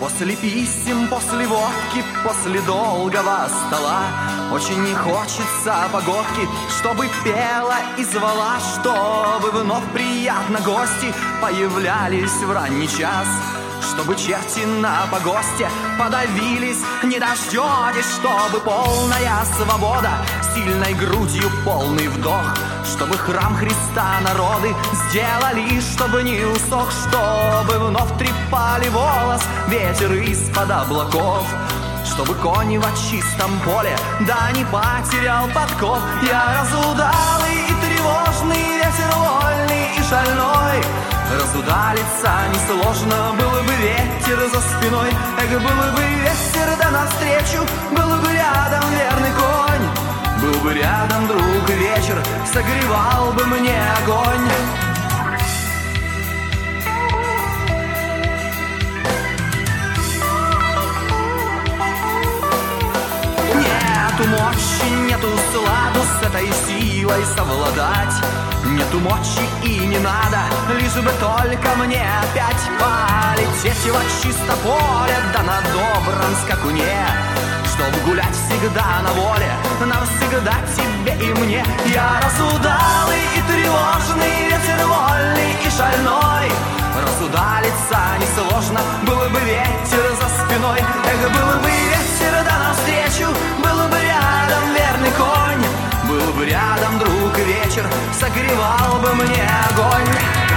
После писем, после водки, после долгого стола очень не хочется погодки, чтобы пела и звала, чтобы вновь приятно гости появлялись в ранний час, чтобы черти на погосте подавились, не дождетесь, чтобы полная свобода, сильной грудью полный вдох, чтобы храм Христа народы сделали, чтобы не усох, чтобы вновь трепали волос ветер из-под облаков, чтобы конь в чистом поле, да не потерял подков. Я разудалый и тревожный, ветер вольный и шальной. Разудалиться несложно, был бы ветер за спиной. Эх, был бы ветер, да навстречу, был бы рядом верный конь. Был бы рядом друг, вечер согревал бы мне огонь. Нету мочи, нету сладу с этой силой совладать. Нету мочи и не надо, лишь бы только мне опять полететь в чисто поле, да на добром скакуне, чтоб гулять всегда на воле, навсегда тебе и мне. Я разудалый и тревожный, ветер вольный и шальной. Разудалиться несложно, был бы ветер за спиной. Эх, был бы ветер, да навстречу, был бы рядом верный конь. Был бы рядом друг, вечер согревал бы мне огонь.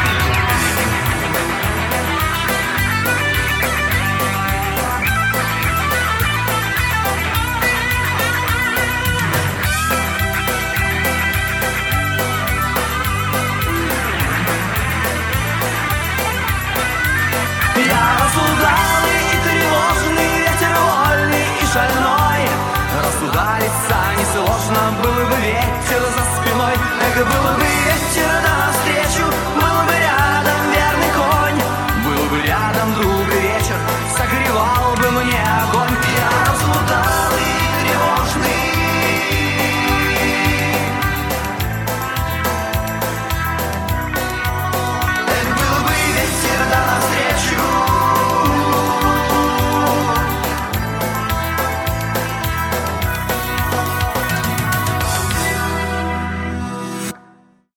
Я разудалый и тревожный, ветер вольный и шальной. Разудалиться несложно, был бы ветер за спиной. Эх, был бы